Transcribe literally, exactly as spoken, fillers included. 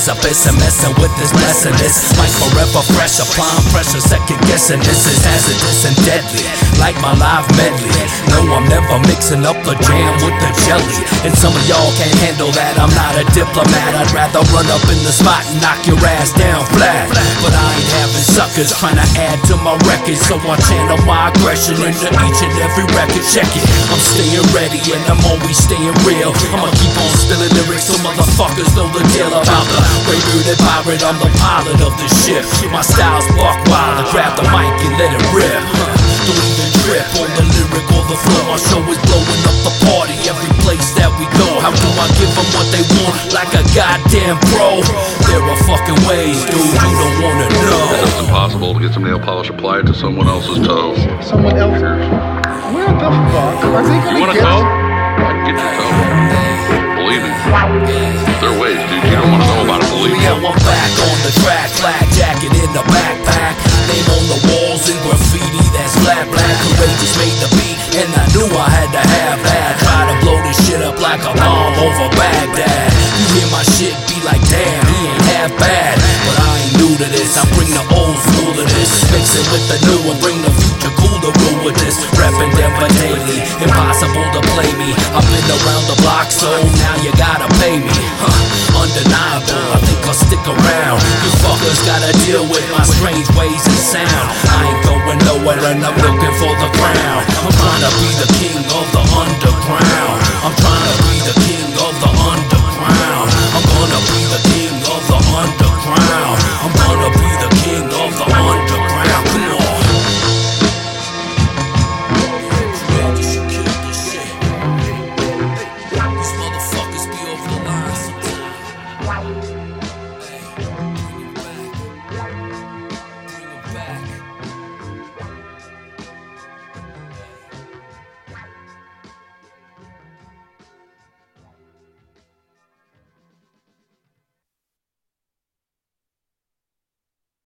precipice and messing with this blessing. This mic forever fresh, applying pressure, second guessing. This is hazardous and deadly, like my live medley. No, I'm never mixing up the jam with the jelly. And some of y'all can't handle that, I'm not a diplomat. I'd rather run up in the spot and knock your ass down flat. But I ain't having suckers trying to add to my record, so I channel my aggression into each and every record. Check it, I'm staying ready and I'm always staying real. I'ma keep on spilling lyrics so motherfuckers know the deal about the gray-bearded pirate. I'm the pilot of the ship. My style's buck wild, I grab the mic and let it rip. Don't even trip on the lyric or the flow. My show is blowing up the party every place that we go. How do I give them what they want like a goddamn pro? There are fucking ways, dude, you don't wanna know. It's impossible to get some nail polish applied to someone else's toe. Someone else's? Where the fuck are they gonna You want a get? toe? I can get your toe. Believe me. There are ways, dude. You don't want to know about it, believe me. Yeah, I'm back on the track, flag jacket in the backpack. Name on the walls in graffiti, that's flat black. Courageous made the beat, and I knew I had to have that. Try to blow this shit up like a bomb over Baghdad. You hear my shit, be like, damn, he ain't half bad. But I ain't new to this, I bring the old school to this. Mix it with the new and bring the future cool to rule with this. Reppin' Denver daily, impossible to play me. I've been around the block, so now you gotta pay me. Huh, undeniable, I think I'll stick around. You fuckers gotta deal with my strange ways and sound. I ain't going nowhere and I'm looking for the crown. I'm trying to be the king of the underground. I'm trying to be the king of the underground. I'm gonna be the king of the underground. I'm